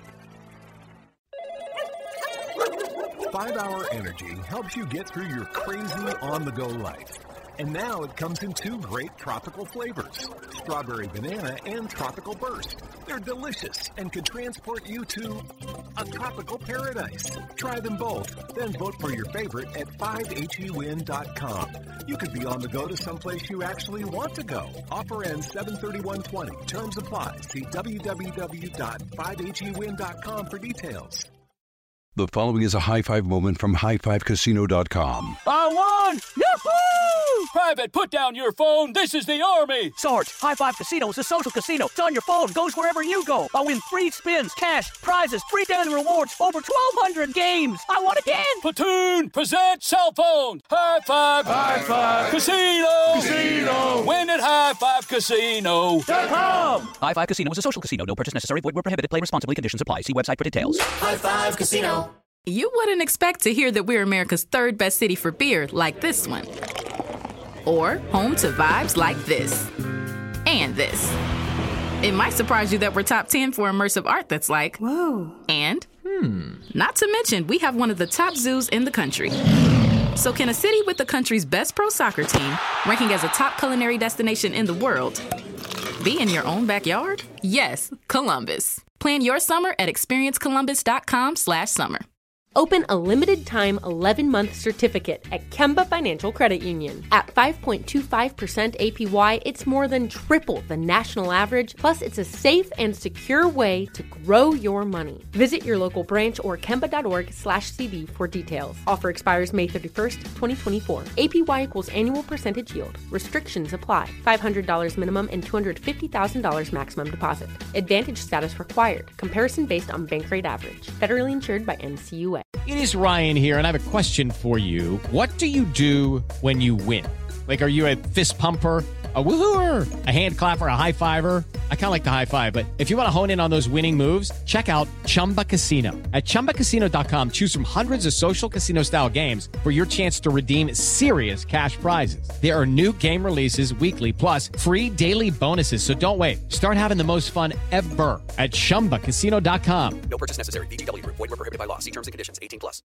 five hour Energy helps you get through your crazy on-the-go life. And now it comes in two great tropical flavors, strawberry banana and tropical burst. They're delicious and could transport you to a tropical paradise. Try them both, then vote for your favorite at five H E win dot com. You could be on the go to someplace you actually want to go. Offer ends seven thirty-one twenty. Terms apply. See w w w dot five H E win dot com for details. The following is a high five moment from high five casino dot com. I won! Yahoo! Private, put down your phone. This is the Army. Sarge, High Five Casino is a social casino. It's on your phone. Goes wherever you go. I win free spins, cash, prizes, free daily rewards, over twelve hundred games. I won again. Platoon, present cell phone. High Five. High Five. Casino. Casino. Win at high five casino dot com. High Five Casino is a social casino. No purchase necessary. Void where prohibited. Play responsibly. Conditions apply. See website for details. High Five Casino. You wouldn't expect to hear that we're America's third best city for beer like this one. Or home to vibes like this. And this. It might surprise you that we're top ten for immersive art that's like, whoa. And, hmm. Not to mention, we have one of the top zoos in the country. So can a city with the country's best pro soccer team, ranking as a top culinary destination in the world, be in your own backyard? Yes, Columbus. Plan your summer at experience columbus dot com slash summer. Open a limited-time eleven-month certificate at Kemba Financial Credit Union. At five point two five percent A P Y, it's more than triple the national average, plus it's a safe and secure way to grow your money. Visit your local branch or kemba.org slash CD for details. Offer expires May thirty-first, twenty twenty-four. A P Y equals annual percentage yield. Restrictions apply. five hundred dollars minimum and two hundred fifty thousand dollars maximum deposit. Advantage status required. Comparison based on bank rate average. Federally insured by N C U A. It is Ryan here, and I have a question for you. What do you do when you win? Like, are you a fist pumper? A woohooer, a hand clapper, a high fiver. I kind of like the high five, but if you want to hone in on those winning moves, check out Chumba Casino. At chumba casino dot com, choose from hundreds of social casino style games for your chance to redeem serious cash prizes. There are new game releases weekly, plus free daily bonuses. So don't wait. Start having the most fun ever at chumba casino dot com. No purchase necessary. V G W Group. Void where prohibited by law. See terms and conditions. eighteen plus.